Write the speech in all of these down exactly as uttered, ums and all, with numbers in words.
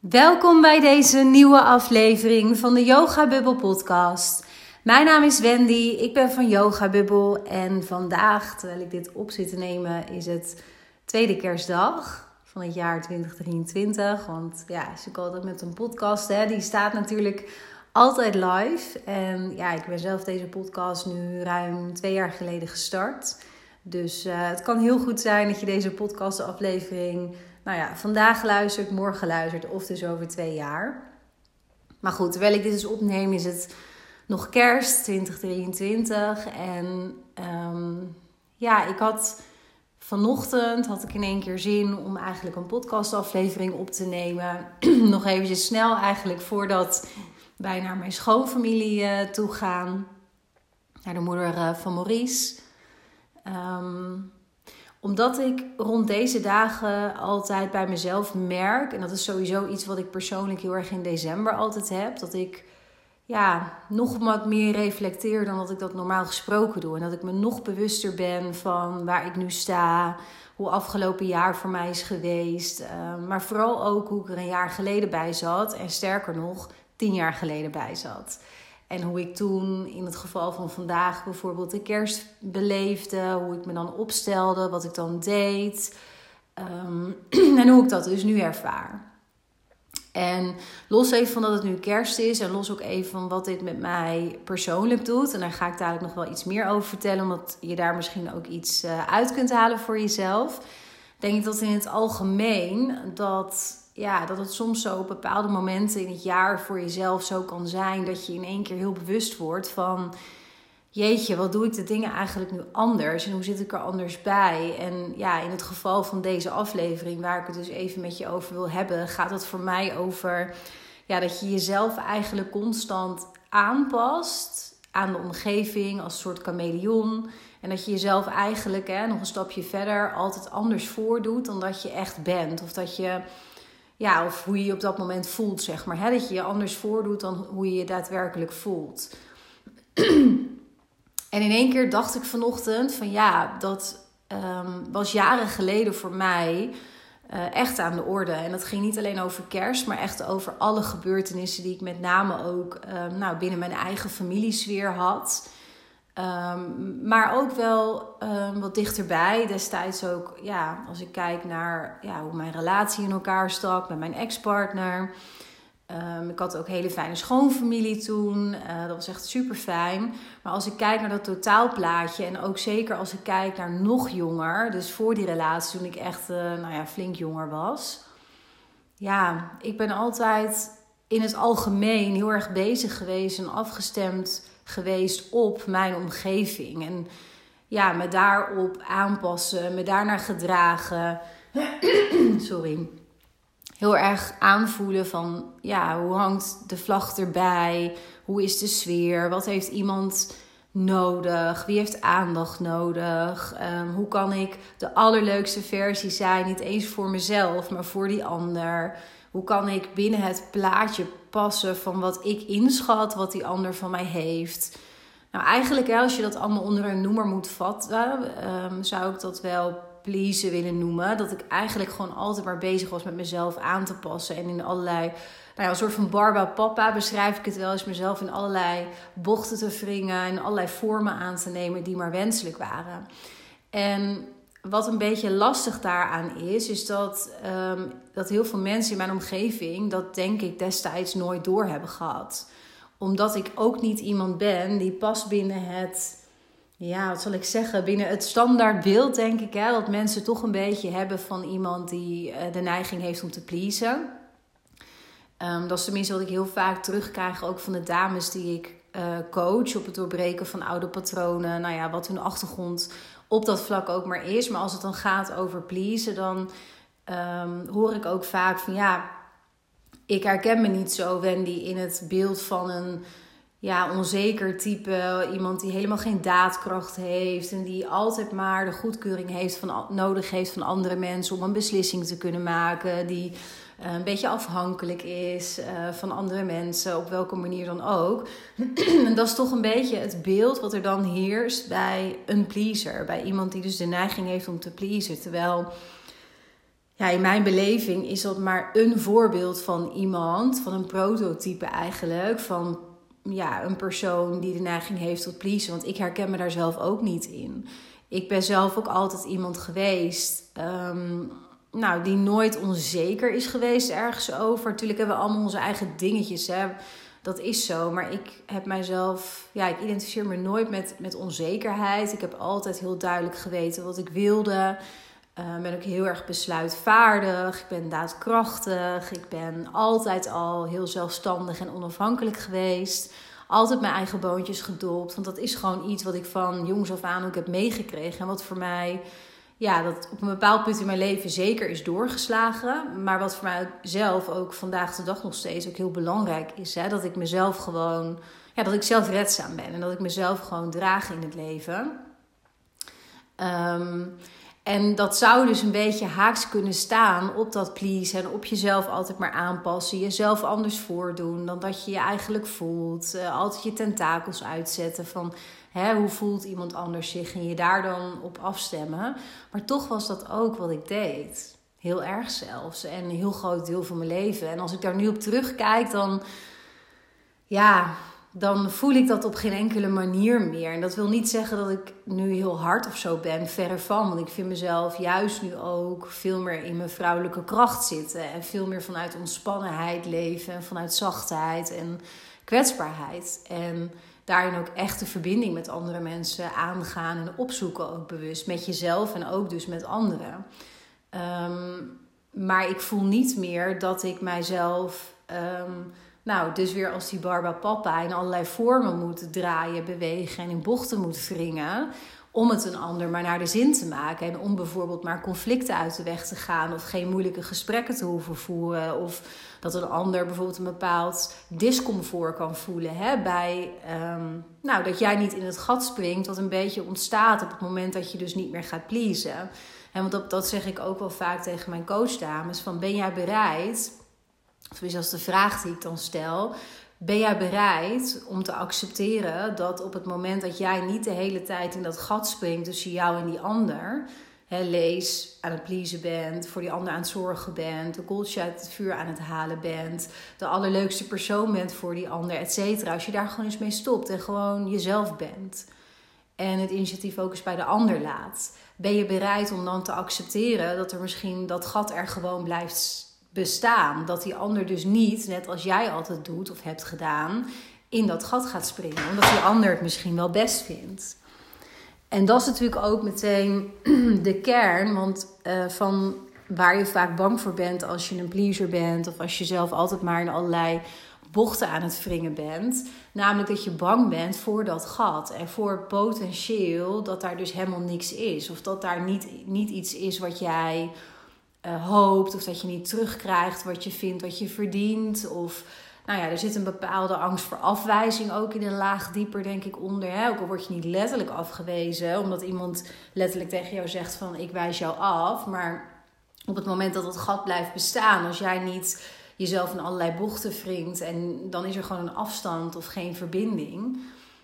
Welkom bij deze nieuwe aflevering van de Yoga Bubble podcast. Mijn naam is Wendy, ik ben van Yoga Bubble en vandaag, terwijl ik dit op zit te nemen, is het tweede kerstdag van het jaar twintig drieëntwintig. Want ja, zoals ik altijd met een podcast, hè, die staat natuurlijk altijd live. En ja, ik ben zelf deze podcast nu ruim twee jaar geleden gestart. Dus uh, het kan heel goed zijn dat je deze podcastaflevering nou ja, vandaag luistert, morgen luistert of dus over twee jaar. Maar goed, terwijl ik dit dus opneem is het nog kerst twintig drieëntwintig. En um, ja, ik had vanochtend had ik in één keer zin om eigenlijk een podcastaflevering op te nemen. Nog eventjes snel eigenlijk voordat wij naar mijn schoonfamilie uh, toe gaan. Naar de moeder uh, van Maurice. Um, Omdat ik rond deze dagen altijd bij mezelf merk, en dat is sowieso iets wat ik persoonlijk heel erg in december altijd heb, dat ik ja, nog wat meer reflecteer dan dat ik dat normaal gesproken doe. En dat ik me nog bewuster ben van waar ik nu sta, hoe afgelopen jaar voor mij is geweest. Uh, maar vooral ook hoe ik er een jaar geleden bij zat en sterker nog, tien jaar geleden bij zat. En hoe ik toen in het geval van vandaag bijvoorbeeld de kerst beleefde. Hoe ik me dan opstelde, wat ik dan deed. Um, en hoe ik dat dus nu ervaar. En los even van dat het nu kerst is. En los ook even van wat dit met mij persoonlijk doet. En daar ga ik dadelijk nog wel iets meer over vertellen. Omdat je daar misschien ook iets uh, uit kunt halen voor jezelf. Denk ik dat in het algemeen dat... Ja, dat het soms zo op bepaalde momenten in het jaar voor jezelf zo kan zijn dat je in één keer heel bewust wordt van, jeetje, wat doe ik de dingen eigenlijk nu anders en hoe zit ik er anders bij? En ja, in het geval van deze aflevering waar ik het dus even met je over wil hebben, gaat het voor mij over ja, dat je jezelf eigenlijk constant aanpast aan de omgeving als een soort chameleon. En dat je jezelf eigenlijk hè, nog een stapje verder altijd anders voordoet dan dat je echt bent. Of dat je... Ja, of hoe je je op dat moment voelt, zeg maar. Hè? Dat je je anders voordoet dan hoe je je daadwerkelijk voelt. En in één keer dacht ik vanochtend van ja, dat um, was jaren geleden voor mij uh, echt aan de orde. En dat ging niet alleen over kerst, maar echt over alle gebeurtenissen die ik met name ook um, nou, binnen mijn eigen familiesfeer had. Um, maar ook wel um, wat dichterbij. Destijds ook, ja, als ik kijk naar ja, hoe mijn relatie in elkaar stak met mijn ex-partner. Um, ik had ook hele fijne schoonfamilie toen. Uh, dat was echt super fijn. Maar als ik kijk naar dat totaalplaatje en ook zeker als ik kijk naar nog jonger. Dus voor die relatie toen ik echt uh, nou ja, flink jonger was. Ja, ik ben altijd in het algemeen heel erg bezig geweest en afgestemd geweest op mijn omgeving. En ja, me daarop aanpassen, me daarnaar gedragen. Sorry. Heel erg aanvoelen van, ja, hoe hangt de vlag erbij? Hoe is de sfeer? Wat heeft iemand nodig? Wie heeft aandacht nodig? Um, hoe kan ik de allerleukste versie zijn? Niet eens voor mezelf, maar voor die ander. Hoe kan ik binnen het plaatje passen van wat ik inschat, wat die ander van mij heeft? Nou, eigenlijk als je dat allemaal onder een noemer moet vatten, um, zou ik dat wel pleasen willen noemen. Dat ik eigenlijk gewoon altijd maar bezig was met mezelf aan te passen. En in allerlei, nou ja, een soort van Barba Papa beschrijf ik het wel eens, mezelf in allerlei bochten te wringen en allerlei vormen aan te nemen die maar wenselijk waren. En wat een beetje lastig daaraan is, is dat, um, dat heel veel mensen in mijn omgeving dat denk ik destijds nooit door hebben gehad. Omdat ik ook niet iemand ben die past binnen het, ja, wat zal ik zeggen, binnen het standaardbeeld denk ik, hè, dat mensen toch een beetje hebben van iemand die uh, de neiging heeft om te pleasen. Um, dat is tenminste wat ik heel vaak terugkrijg, ook van de dames die ik uh, coach op het doorbreken van oude patronen. Nou ja, wat hun achtergrond op dat vlak ook maar is. Maar als het dan gaat over pleasen, dan um, hoor ik ook vaak van ja, ik herken me niet zo, Wendy, in het beeld van een ja, onzeker type. Iemand die helemaal geen daadkracht heeft en die altijd maar de goedkeuring heeft van, nodig heeft van andere mensen om een beslissing te kunnen maken. Die uh, een beetje afhankelijk is uh, van andere mensen, op welke manier dan ook. En dat is toch een beetje het beeld wat er dan heerst bij een pleaser. Bij iemand die dus de neiging heeft om te pleasen. Terwijl Ja, in mijn beleving is dat maar een voorbeeld van iemand, van een prototype eigenlijk, van ja, een persoon die de neiging heeft tot pleasen. Want ik herken me daar zelf ook niet in. Ik ben zelf ook altijd iemand geweest, um, nou, die nooit onzeker is geweest ergens over. Natuurlijk hebben we allemaal onze eigen dingetjes, hè. Dat is zo, maar ik heb mijzelf, ja, ik identificeer me nooit met, met onzekerheid. Ik heb altijd heel duidelijk geweten wat ik wilde. Ik uh, ben ook heel erg besluitvaardig. Ik ben daadkrachtig. Ik ben altijd al heel zelfstandig en onafhankelijk geweest. Altijd mijn eigen boontjes gedopt. Want dat is gewoon iets wat ik van jongs af aan ook heb meegekregen. En wat voor mij, ja, dat op een bepaald punt in mijn leven zeker is doorgeslagen. Maar wat voor mij zelf ook vandaag de dag nog steeds ook heel belangrijk is. Hè? Dat ik mezelf gewoon, ja, dat ik zelfredzaam ben. En dat ik mezelf gewoon draag in het leven. Um, En dat zou dus een beetje haaks kunnen staan op dat please en op jezelf altijd maar aanpassen. Jezelf anders voordoen dan dat je je eigenlijk voelt. Uh, altijd je tentakels uitzetten van hè, hoe voelt iemand anders zich en je daar dan op afstemmen. Maar toch was dat ook wat ik deed. Heel erg zelfs en een heel groot deel van mijn leven. En als ik daar nu op terugkijk dan, ja, dan voel ik dat op geen enkele manier meer. En dat wil niet zeggen dat ik nu heel hard of zo ben, verre van. Want ik vind mezelf juist nu ook veel meer in mijn vrouwelijke kracht zitten. En veel meer vanuit ontspannenheid leven en vanuit zachtheid en kwetsbaarheid. En daarin ook echt de verbinding met andere mensen aangaan en opzoeken ook bewust. Met jezelf en ook dus met anderen. Um, maar ik voel niet meer dat ik mijzelf Um, Nou, dus weer als die Barbapapa in allerlei vormen moet draaien, bewegen en in bochten moet wringen. Om het een ander maar naar de zin te maken. En om bijvoorbeeld maar conflicten uit de weg te gaan. Of geen moeilijke gesprekken te hoeven voeren. Of dat een ander bijvoorbeeld een bepaald discomfort kan voelen. Hè? Bij, um, nou, dat jij niet in het gat springt. Wat een beetje ontstaat op het moment dat je dus niet meer gaat pleasen. En want dat, dat zeg ik ook wel vaak tegen mijn coachdames. Van ben jij bereid, of is dat de vraag die ik dan stel, ben jij bereid om te accepteren dat op het moment dat jij niet de hele tijd in dat gat springt tussen jou en die ander, hè, lees aan het pleasen bent, voor die ander aan het zorgen bent, de kooltje uit het vuur aan het halen bent, de allerleukste persoon bent voor die ander, et cetera. Als je daar gewoon eens mee stopt en gewoon jezelf bent en het initiatief ook eens bij de ander laat, ben je bereid om dan te accepteren dat er misschien dat gat er gewoon blijft bestaan. Dat die ander dus niet, net als jij altijd doet of hebt gedaan, in dat gat gaat springen. Omdat die ander het misschien wel best vindt. En dat is natuurlijk ook meteen de kern. Want uh, van waar je vaak bang voor bent als je een pleaser bent. Of als je zelf altijd maar in allerlei bochten aan het wringen bent. Namelijk dat je bang bent voor dat gat. En voor potentieel dat daar dus helemaal niks is. Of dat daar niet, niet iets is wat jij Uh, hoopt, of dat je niet terugkrijgt wat je vindt, wat je verdient. Of, nou ja, er zit een bepaalde angst voor afwijzing ook in een laag dieper, denk ik, onder. Hè? Ook al word je niet letterlijk afgewezen, omdat iemand letterlijk tegen jou zegt van ik wijs jou af. Maar op het moment dat het gat blijft bestaan, als jij niet jezelf in allerlei bochten wringt en dan is er gewoon een afstand of geen verbinding.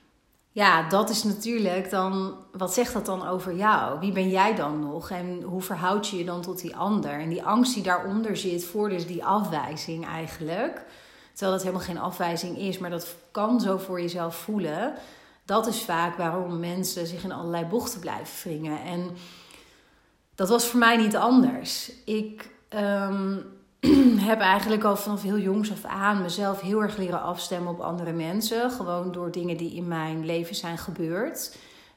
Ja, dat is natuurlijk dan, wat zegt dat dan over jou? Wie ben jij dan nog? En hoe verhoud je je dan tot die ander? En die angst die daaronder zit voor dus die afwijzing eigenlijk. Terwijl dat helemaal geen afwijzing is, maar dat kan zo voor jezelf voelen. Dat is vaak waarom mensen zich in allerlei bochten blijven wringen. En dat was voor mij niet anders. Ik um, heb eigenlijk al vanaf heel jongs af aan mezelf heel erg leren afstemmen op andere mensen. Gewoon door dingen die in mijn leven zijn gebeurd.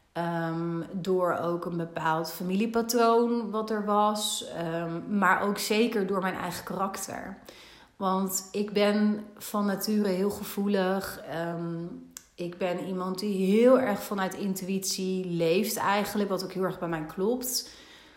Um, door ook een bepaald familiepatroon wat er was. Um, maar ook zeker door mijn eigen karakter. Want ik ben van nature heel gevoelig. Um, ik ben iemand die heel erg vanuit intuïtie leeft eigenlijk. Wat ook heel erg bij mij klopt.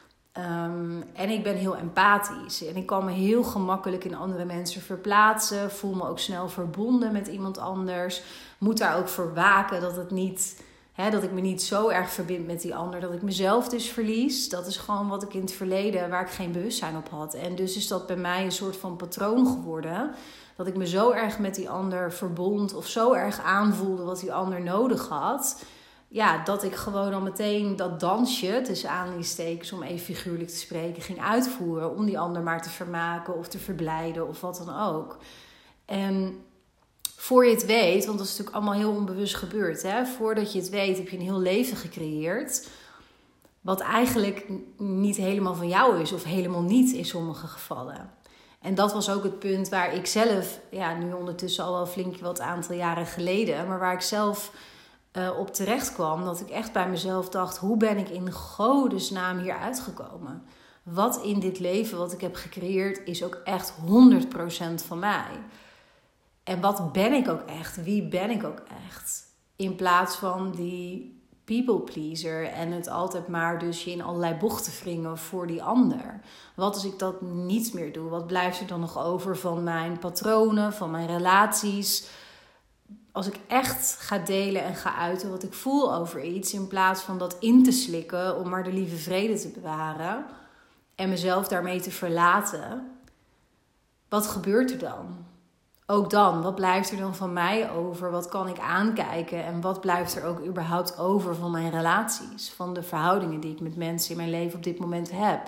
Um, en ik ben heel empathisch. En ik kan me heel gemakkelijk in andere mensen verplaatsen. Voel me ook snel verbonden met iemand anders. Moet daar ook voor waken dat het niet, hè, dat ik me niet zo erg verbind met die ander. Dat ik mezelf dus verlies. Dat is gewoon wat ik in het verleden, waar ik geen bewustzijn op had. En dus is dat bij mij een soort van patroon geworden. Dat ik me zo erg met die ander verbond. Of zo erg aanvoelde wat die ander nodig had. ja, dat ik gewoon al meteen dat dansje, tussen aanhalingstekens, om even figuurlijk te spreken, ging uitvoeren. Om die ander maar te vermaken of te verblijden of wat dan ook. En voor je het weet, want dat is natuurlijk allemaal heel onbewust gebeurd. Hè? Voordat je het weet heb je een heel leven gecreëerd. Wat eigenlijk niet helemaal van jou is of helemaal niet in sommige gevallen. En dat was ook het punt waar ik zelf, ja, nu ondertussen al wel flink wat aantal jaren geleden, maar waar ik zelf uh, op terecht kwam. Dat ik echt bij mezelf dacht, hoe ben ik in godesnaam hier uitgekomen? Wat in dit leven wat ik heb gecreëerd is ook echt honderd procent van mij. En wat ben ik ook echt? Wie ben ik ook echt? In plaats van die people pleaser en het altijd maar dus je in allerlei bochten wringen voor die ander. Wat als ik dat niet meer doe? Wat blijft er dan nog over van mijn patronen, van mijn relaties? Als ik echt ga delen en ga uiten wat ik voel over iets, in plaats van dat in te slikken om maar de lieve vrede te bewaren en mezelf daarmee te verlaten, wat gebeurt er dan? Ook dan, wat blijft er dan van mij over? Wat kan ik aankijken? En wat blijft er ook überhaupt over van mijn relaties? Van de verhoudingen die ik met mensen in mijn leven op dit moment heb?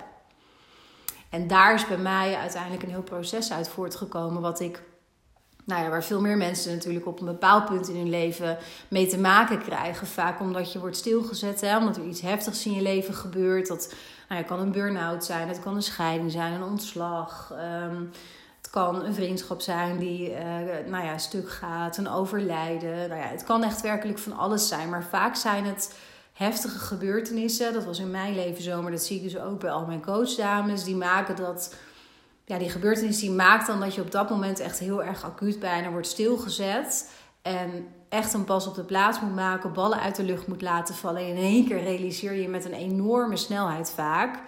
En daar is bij mij uiteindelijk een heel proces uit voortgekomen. Wat ik, nou ja, waar veel meer mensen natuurlijk op een bepaald punt in hun leven mee te maken krijgen. Vaak omdat je wordt stilgezet, hè? Omdat er iets heftigs in je leven gebeurt. Dat nou ja, kan een burn-out zijn, het kan een scheiding zijn, een ontslag. Um, Het kan een vriendschap zijn die uh, nou ja, stuk gaat, een overlijden. Nou ja, het kan echt werkelijk van alles zijn. Maar vaak zijn het heftige gebeurtenissen. Dat was in mijn leven zo, maar dat zie ik dus ook bij al mijn coachdames. Die maken dat, ja, die gebeurtenis die maakt dan dat je op dat moment echt heel erg acuut bijna wordt stilgezet. En echt een pas op de plaats moet maken, ballen uit de lucht moet laten vallen. En in één keer realiseer je met een enorme snelheid vaak,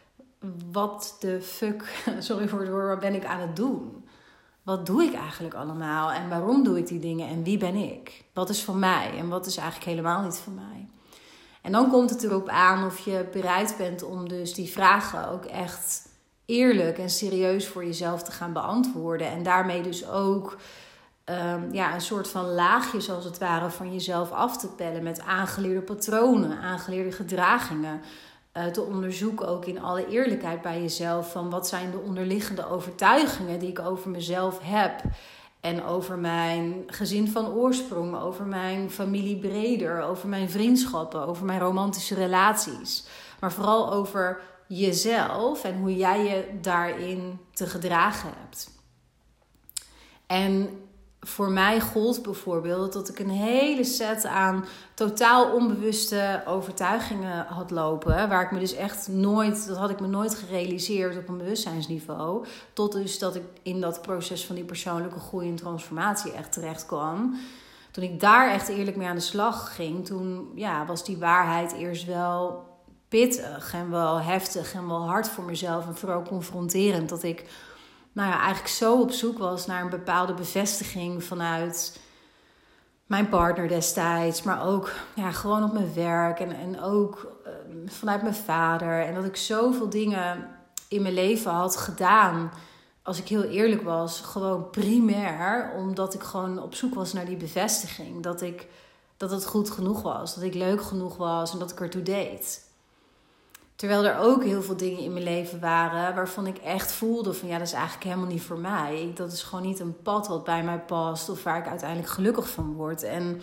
wat de fuck, sorry voor het woord, wat ben ik aan het doen? Wat doe ik eigenlijk allemaal? En waarom doe ik die dingen? En wie ben ik? Wat is van mij? En wat is eigenlijk helemaal niet van mij? En dan komt het erop aan of je bereid bent om dus die vragen ook echt eerlijk en serieus voor jezelf te gaan beantwoorden. En daarmee dus ook um, ja, een soort van laagjes als het ware van jezelf af te pellen met aangeleerde patronen, aangeleerde gedragingen. Uh, te onderzoeken ook in alle eerlijkheid bij jezelf van wat zijn de onderliggende overtuigingen die ik over mezelf heb. En over mijn gezin van oorsprong, over mijn familie breder, over mijn vriendschappen, over mijn romantische relaties. Maar vooral over jezelf en hoe jij je daarin te gedragen hebt. En voor mij gold bijvoorbeeld dat ik een hele set aan totaal onbewuste overtuigingen had lopen. Waar ik me dus echt nooit, dat had ik me nooit gerealiseerd op een bewustzijnsniveau. Tot dus dat ik in dat proces van die persoonlijke groei en transformatie echt terecht kwam. Toen ik daar echt eerlijk mee aan de slag ging, toen ja, was die waarheid eerst wel pittig en wel heftig en wel hard voor mezelf. En vooral confronterend dat ik nou ja, eigenlijk zo op zoek was naar een bepaalde bevestiging vanuit mijn partner destijds. Maar ook ja, gewoon op mijn werk en, en ook uh, vanuit mijn vader. En dat ik zoveel dingen in mijn leven had gedaan, als ik heel eerlijk was, gewoon primair. Omdat ik gewoon op zoek was naar die bevestiging. Dat, ik, dat het goed genoeg was, dat ik leuk genoeg was en dat ik ertoe deed. Terwijl er ook heel veel dingen in mijn leven waren waarvan ik echt voelde van ja, dat is eigenlijk helemaal niet voor mij. Dat is gewoon niet een pad wat bij mij past of waar ik uiteindelijk gelukkig van word. En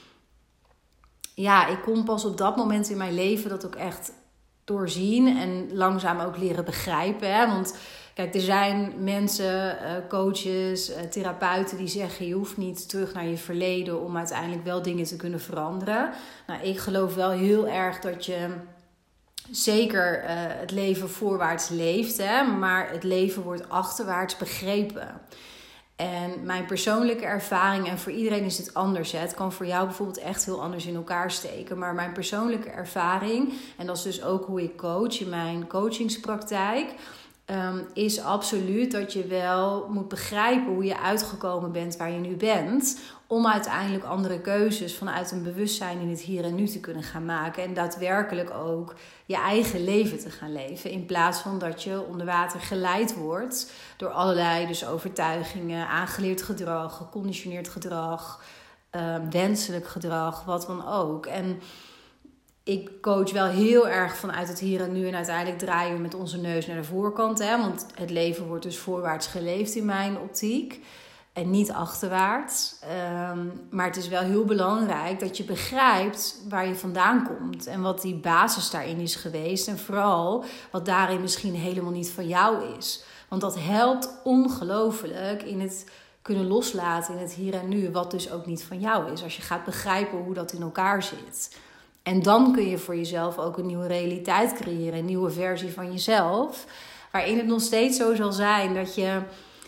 ja, ik kon pas op dat moment in mijn leven dat ook echt doorzien en langzaam ook leren begrijpen. Hè? Want kijk, er zijn mensen, coaches, therapeuten die zeggen je hoeft niet terug naar je verleden om uiteindelijk wel dingen te kunnen veranderen. Nou, ik geloof wel heel erg dat je zeker uh, het leven voorwaarts leeft, hè, maar het leven wordt achterwaarts begrepen. En mijn persoonlijke ervaring, en voor iedereen is het anders. Hè. Het kan voor jou bijvoorbeeld echt heel anders in elkaar steken. Maar mijn persoonlijke ervaring, en dat is dus ook hoe ik coach in mijn coachingspraktijk, um, is absoluut dat je wel moet begrijpen hoe je uitgekomen bent waar je nu bent, om uiteindelijk andere keuzes vanuit een bewustzijn in het hier en nu te kunnen gaan maken. En daadwerkelijk ook je eigen leven te gaan leven. In plaats van dat je onder water geleid wordt door allerlei dus overtuigingen, aangeleerd gedrag, geconditioneerd gedrag, uh, wenselijk gedrag, wat dan ook. En ik coach wel heel erg vanuit het hier en nu. En uiteindelijk draaien we met onze neus naar de voorkant. Hè? Want het leven wordt dus voorwaarts geleefd in mijn optiek. En niet achterwaarts. Um, maar het is wel heel belangrijk dat je begrijpt waar je vandaan komt. En wat die basis daarin is geweest. En vooral wat daarin misschien helemaal niet van jou is. Want dat helpt ongelooflijk in het kunnen loslaten in het hier en nu. Wat dus ook niet van jou is. Als je gaat begrijpen hoe dat in elkaar zit. En dan kun je voor jezelf ook een nieuwe realiteit creëren. Een nieuwe versie van jezelf. Waarin het nog steeds zo zal zijn dat je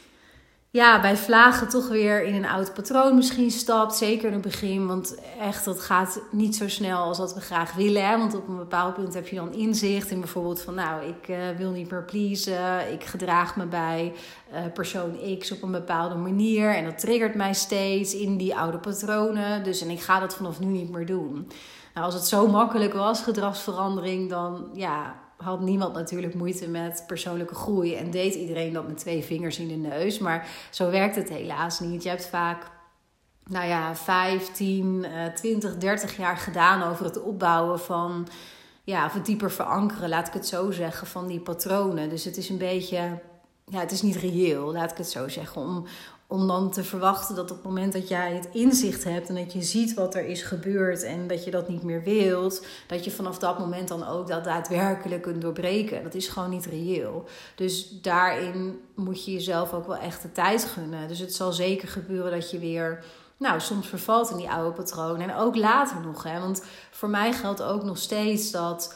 ja, bij vlagen toch weer in een oud patroon misschien stapt. Zeker in het begin. Want echt, dat gaat niet zo snel als dat we graag willen. Hè? Want op een bepaald punt heb je dan inzicht in bijvoorbeeld van nou, ik uh, wil niet meer pleasen. Ik gedraag me bij uh, persoon X op een bepaalde manier. En dat triggert mij steeds in die oude patronen. Dus en ik ga dat vanaf nu niet meer doen. Nou, als het zo makkelijk was, gedragsverandering, dan ja, had niemand natuurlijk moeite met persoonlijke groei. En deed iedereen dat met twee vingers in de neus. Maar zo werkt het helaas niet. Je hebt vaak, nou ja, vijf, tien, twintig, dertig jaar gedaan over het opbouwen van, ja, of het dieper verankeren, laat ik het zo zeggen, van die patronen. Dus het is een beetje, ja, het is niet reëel, laat ik het zo zeggen, om... Om dan te verwachten dat op het moment dat jij het inzicht hebt en dat je ziet wat er is gebeurd en dat je dat niet meer wilt, dat je vanaf dat moment dan ook dat daadwerkelijk kunt doorbreken. Dat is gewoon niet reëel. Dus daarin moet je jezelf ook wel echt de tijd gunnen. Dus het zal zeker gebeuren dat je weer, nou, soms vervalt in die oude patronen. En ook later nog, hè. Want voor mij geldt ook nog steeds dat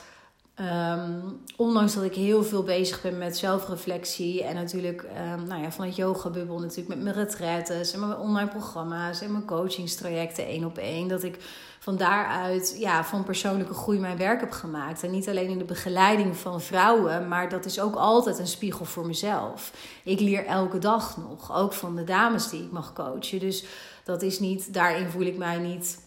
Um, ondanks dat ik heel veel bezig ben met zelfreflectie en natuurlijk um, nou ja, van het yogabubbel natuurlijk met mijn retraites en mijn online programma's en mijn coachingstrajecten één op één, dat ik van daaruit ja, van persoonlijke groei mijn werk heb gemaakt. En niet alleen in de begeleiding van vrouwen, maar dat is ook altijd een spiegel voor mezelf. Ik leer elke dag nog, ook van de dames die ik mag coachen. Dus dat is niet, daarin voel ik mij niet,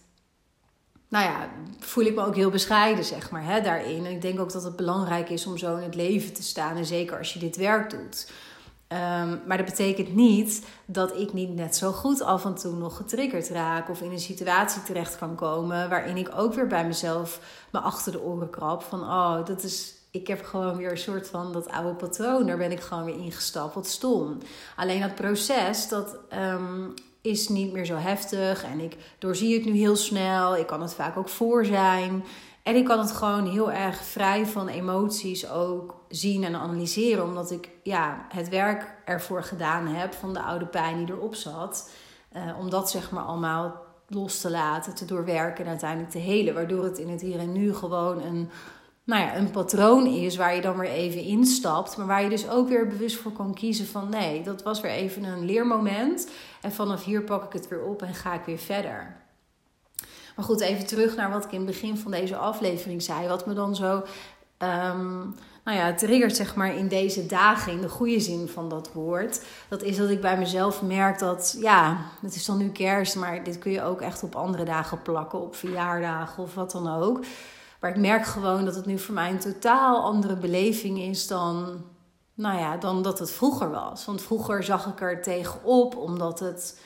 nou ja, voel ik me ook heel bescheiden, zeg maar, hè, daarin. En ik denk ook dat het belangrijk is om zo in het leven te staan. En zeker als je dit werk doet. Um, maar dat betekent niet dat ik niet net zo goed af en toe nog getriggerd raak. Of in een situatie terecht kan komen waarin ik ook weer bij mezelf me achter de oren krap. Van, oh, dat is, ik heb gewoon weer een soort van dat oude patroon. Daar ben ik gewoon weer ingestapt. Wat stom. Alleen dat proces, dat Um, is niet meer zo heftig en ik doorzie het nu heel snel. Ik kan het vaak ook voor zijn. En ik kan het gewoon heel erg vrij van emoties ook zien en analyseren. Omdat ik ja, het werk ervoor gedaan heb van de oude pijn die erop zat. Uh, om dat zeg maar allemaal los te laten, te doorwerken en uiteindelijk te helen. Waardoor het in het hier en nu gewoon een, nou ja, een patroon is waar je dan weer even instapt. Maar waar je dus ook weer bewust voor kan kiezen van nee, dat was weer even een leermoment. En vanaf hier pak ik het weer op en ga ik weer verder. Maar goed, even terug naar wat ik in het begin van deze aflevering zei. Wat me dan zo um, nou ja, triggert zeg maar in deze dagen, in de goede zin van dat woord. Dat is dat ik bij mezelf merk dat, ja, het is dan nu kerst, maar dit kun je ook echt op andere dagen plakken. Op verjaardagen of wat dan ook. Maar ik merk gewoon dat het nu voor mij een totaal andere beleving is dan, nou ja, dan dat het vroeger was. Want vroeger zag ik er tegenop, omdat het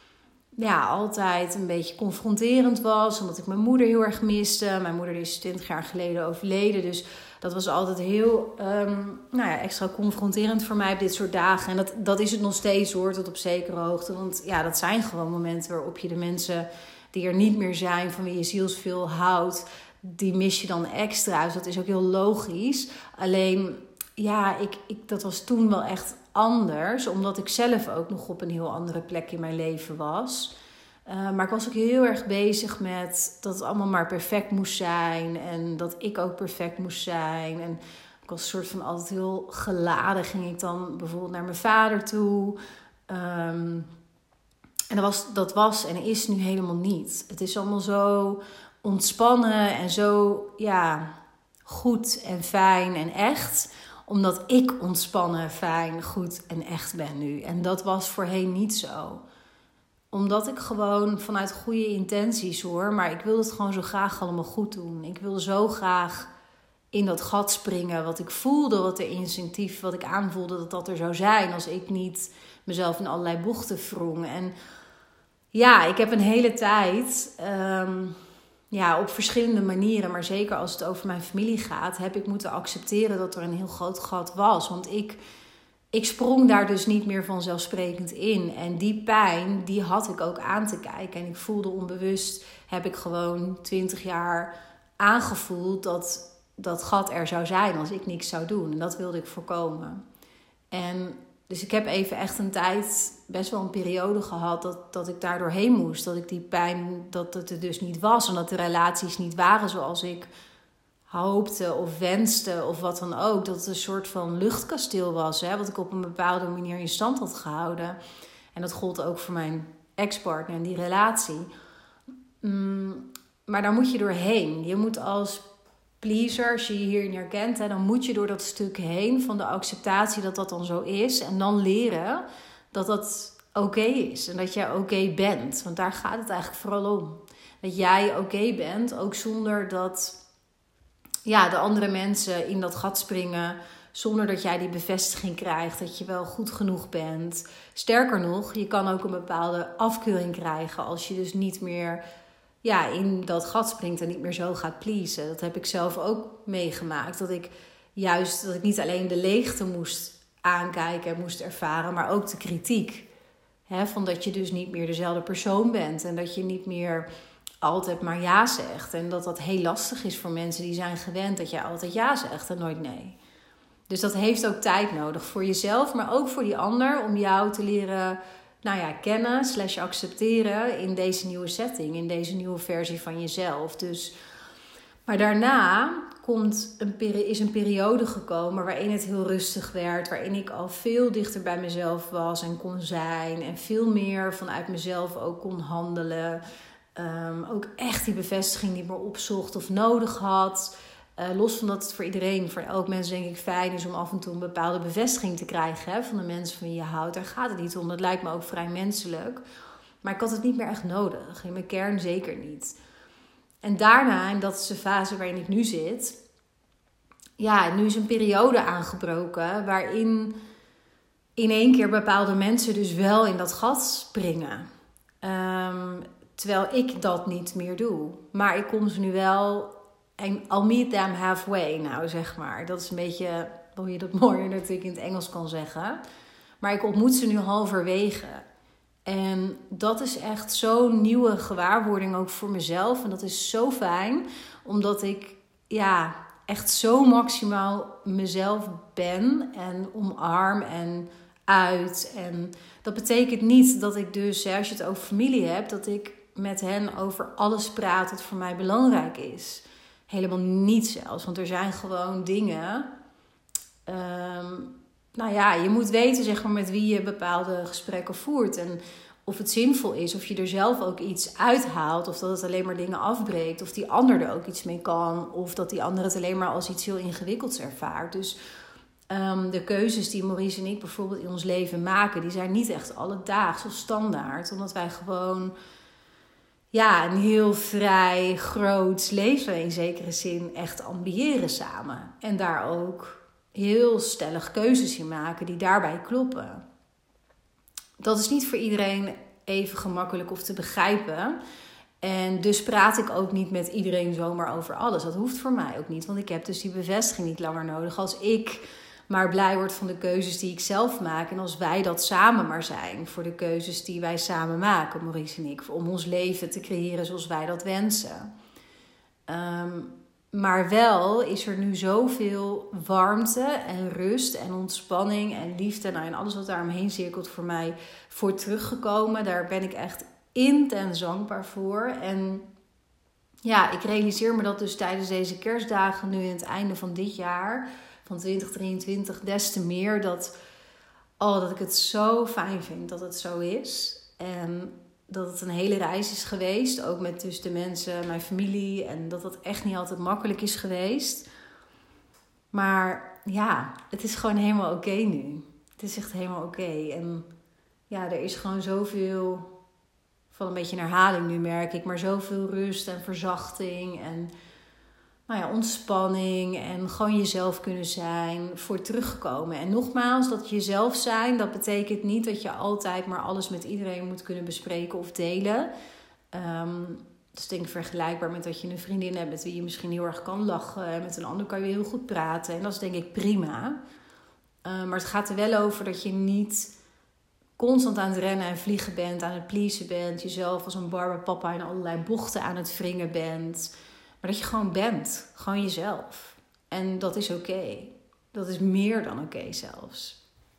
ja, altijd een beetje confronterend was. Omdat ik mijn moeder heel erg miste. Mijn moeder is twintig jaar geleden overleden. Dus dat was altijd heel um, nou ja, extra confronterend voor mij op dit soort dagen. En dat, dat is het nog steeds hoor, tot op zekere hoogte. Want ja, dat zijn gewoon momenten waarop je de mensen die er niet meer zijn, van wie je zielsveel houdt, die mis je dan extra. Dus dat is ook heel logisch. Alleen, ja, ik, ik, dat was toen wel echt anders. Omdat ik zelf ook nog op een heel andere plek in mijn leven was. Uh, maar ik was ook heel erg bezig met dat het allemaal maar perfect moest zijn. En dat ik ook perfect moest zijn. En ik was een soort van altijd heel geladen. Ging ik dan bijvoorbeeld naar mijn vader toe. Um, en dat was, dat was en is nu helemaal niet. Het is allemaal zo ontspannen en zo ja, goed en fijn en echt. Omdat ik ontspannen, fijn, goed en echt ben nu. En dat was voorheen niet zo. Omdat ik gewoon vanuit goede intenties hoor. Maar ik wilde het gewoon zo graag allemaal goed doen. Ik wilde zo graag in dat gat springen. Wat ik voelde, wat er instinctief, wat ik aanvoelde dat dat er zou zijn. Als ik niet mezelf in allerlei bochten wrong. En ja, ik heb een hele tijd Um, ja, op verschillende manieren, maar zeker als het over mijn familie gaat, heb ik moeten accepteren dat er een heel groot gat was. Want ik, ik sprong daar dus niet meer vanzelfsprekend in. En die pijn, die had ik ook aan te kijken. En ik voelde onbewust, heb ik gewoon twintig jaar aangevoeld dat dat gat er zou zijn als ik niks zou doen. En dat wilde ik voorkomen. En dus ik heb even echt een tijd, best wel een periode gehad, dat, dat ik daar doorheen moest. Dat ik die pijn, dat het er dus niet was. En dat de relaties niet waren zoals ik hoopte of wenste of wat dan ook. Dat het een soort van luchtkasteel was, hè, wat ik op een bepaalde manier in stand had gehouden. En dat gold ook voor mijn ex-partner en die relatie. Mm, maar daar moet je doorheen. Je moet als pleaser, als je je hierin herkent, hè, dan moet je door dat stuk heen van de acceptatie dat dat dan zo is. En dan leren dat dat oké is. En dat jij oké bent. Want daar gaat het eigenlijk vooral om. Dat jij oké bent, ook zonder dat ja, de andere mensen in dat gat springen. Zonder dat jij die bevestiging krijgt dat je wel goed genoeg bent. Sterker nog, je kan ook een bepaalde afkeuring krijgen als je dus niet meer ja, in dat gat springt en niet meer zo gaat pleasen. Dat heb ik zelf ook meegemaakt. Dat ik juist, dat ik niet alleen de leegte moest aankijken en moest ervaren, maar ook de kritiek. He, van dat je dus niet meer dezelfde persoon bent en dat je niet meer altijd maar ja zegt. En dat dat heel lastig is voor mensen die zijn gewend dat jij altijd ja zegt en nooit nee. Dus dat heeft ook tijd nodig voor jezelf, maar ook voor die ander om jou te leren nou ja, kennen slash accepteren in deze nieuwe setting, in deze nieuwe versie van jezelf. Dus, maar daarna komt een peri- is een periode gekomen waarin het heel rustig werd, waarin ik al veel dichter bij mezelf was en kon zijn en veel meer vanuit mezelf ook kon handelen. Um, ook echt die bevestiging niet meer opzocht of nodig had. Uh, los van dat het voor iedereen, voor elk mens denk ik fijn is om af en toe een bepaalde bevestiging te krijgen, hè, van de mensen van wie je houdt. Daar gaat het niet om. Dat lijkt me ook vrij menselijk. Maar ik had het niet meer echt nodig. In mijn kern zeker niet. En daarna, en dat is de fase waarin ik nu zit. Ja, nu is een periode aangebroken waarin in één keer bepaalde mensen dus wel in dat gat springen. Um, terwijl ik dat niet meer doe. Maar ik kom ze nu wel. En I'll meet them halfway, nou zeg maar. Dat is een beetje hoe je dat mooier natuurlijk in het Engels kan zeggen. Maar ik ontmoet ze nu halverwege. En dat is echt zo'n nieuwe gewaarwording ook voor mezelf. En dat is zo fijn, omdat ik ja, echt zo maximaal mezelf ben en omarm en uit. En dat betekent niet dat ik dus, als je het over familie hebt, dat ik met hen over alles praat wat voor mij belangrijk is. Helemaal niet zelfs, want er zijn gewoon dingen. Um, nou ja, je moet weten zeg maar met wie je bepaalde gesprekken voert. En of het zinvol is, of je er zelf ook iets uithaalt. Of dat het alleen maar dingen afbreekt. Of die ander er ook iets mee kan. Of dat die ander het alleen maar als iets heel ingewikkelds ervaart. Dus um, de keuzes die Maurice en ik bijvoorbeeld in ons leven maken, die zijn niet echt alledaags of standaard. Omdat wij gewoon ja, een heel vrij, groot leven in zekere zin echt ambiëren samen. En daar ook heel stellig keuzes in maken die daarbij kloppen. Dat is niet voor iedereen even gemakkelijk of te begrijpen. En dus praat ik ook niet met iedereen zomaar over alles. Dat hoeft voor mij ook niet, want ik heb dus die bevestiging niet langer nodig. Als ik maar blij word van de keuzes die ik zelf maak. En als wij dat samen maar zijn voor de keuzes die wij samen maken, Maurice en ik. Om ons leven te creëren zoals wij dat wensen. Um, maar wel is er nu zoveel warmte en rust en ontspanning en liefde. Nou, en alles wat daar omheen cirkelt voor mij voor teruggekomen. Daar ben ik echt intens dankbaar voor. En ja, ik realiseer me dat dus tijdens deze kerstdagen nu in het einde van dit jaar, van twintig drieëntwintig, des te meer dat, oh, dat ik het zo fijn vind dat het zo is. En dat het een hele reis is geweest. Ook met dus de mensen, mijn familie. En dat dat echt niet altijd makkelijk is geweest. Maar ja, het is gewoon helemaal oké okay nu. Het is echt helemaal oké. Okay. En ja, er is gewoon zoveel van een beetje een herhaling nu merk ik. Maar zoveel rust en verzachting en nou ja, ontspanning en gewoon jezelf kunnen zijn voor teruggekomen. En nogmaals, dat jezelf zijn, dat betekent niet dat je altijd maar alles met iedereen moet kunnen bespreken of delen. Um, Dat is denk ik vergelijkbaar met dat je een vriendin hebt met wie je misschien heel erg kan lachen. En met een ander kan je heel goed praten. En dat is denk ik prima. Uh, maar het gaat er wel over dat je niet constant aan het rennen en vliegen bent, aan het pleasen bent. Jezelf als een barberpapa in allerlei bochten aan het wringen bent. Maar dat je gewoon bent. Gewoon jezelf. En dat is oké. Okay. Dat is meer dan oké okay zelfs.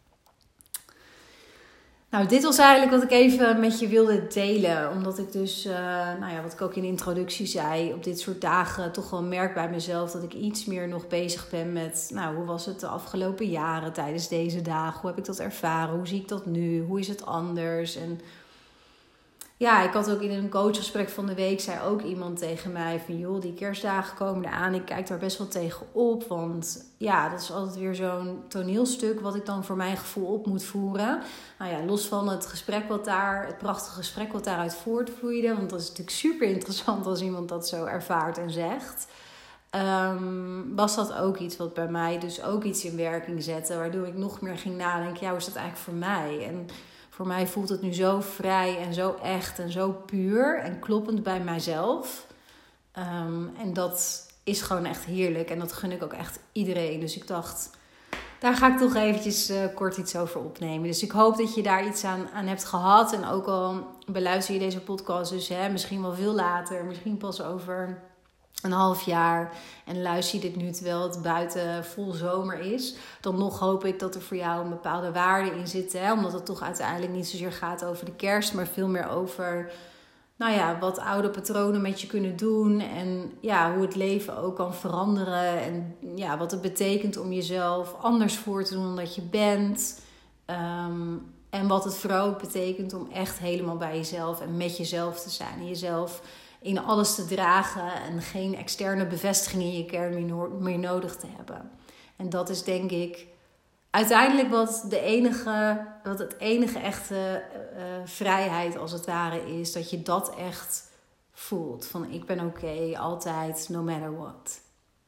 Nou, dit was eigenlijk wat ik even met je wilde delen. Omdat ik dus, uh, nou ja, wat ik ook in de introductie zei, op dit soort dagen toch wel merk bij mezelf dat ik iets meer nog bezig ben met, nou, hoe was het de afgelopen jaren tijdens deze dagen? Hoe heb ik dat ervaren? Hoe zie ik dat nu? Hoe is het anders? En ja, ik had ook in een coachgesprek van de week, zei ook iemand tegen mij van, joh, die kerstdagen komen eraan. Ik kijk daar best wel tegen op, want ja, dat is altijd weer zo'n toneelstuk wat ik dan voor mijn gevoel op moet voeren. Nou ja, los van het gesprek wat daar, het prachtige gesprek wat daaruit voortvloeide, want dat is natuurlijk super interessant als iemand dat zo ervaart en zegt. Um, was dat ook iets wat bij mij dus ook iets in werking zette, waardoor ik nog meer ging nadenken, ja, hoe is dat eigenlijk voor mij? En voor mij voelt het nu zo vrij en zo echt en zo puur en kloppend bij mijzelf. Um, en dat is gewoon echt heerlijk en dat gun ik ook echt iedereen. Dus ik dacht, daar ga ik toch eventjes uh, kort iets over opnemen. Dus ik hoop dat je daar iets aan, aan hebt gehad. En ook al beluister je deze podcast dus hè, misschien wel veel later, misschien pas over een half jaar en luister je dit nu terwijl het buiten vol zomer is, dan nog hoop ik dat er voor jou een bepaalde waarde in zit. Hè? Omdat het toch uiteindelijk niet zozeer gaat over de kerst, maar veel meer over, nou ja, wat oude patronen met je kunnen doen. En ja, hoe het leven ook kan veranderen. En ja, wat het betekent om jezelf anders voor te doen dan dat je bent. Um, en wat het vooral ook betekent om echt helemaal bij jezelf en met jezelf te zijn. En jezelf in alles te dragen en geen externe bevestiging in je kern meer, no- meer nodig te hebben. En dat is denk ik uiteindelijk wat, de enige, wat het enige echte uh, vrijheid als het ware is. Dat je dat echt voelt. Van ik ben oké, okay, altijd, no matter what.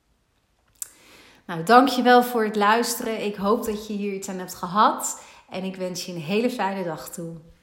Nou, dankjewel voor het luisteren. Ik hoop dat je hier iets aan hebt gehad. En ik wens je een hele fijne dag toe.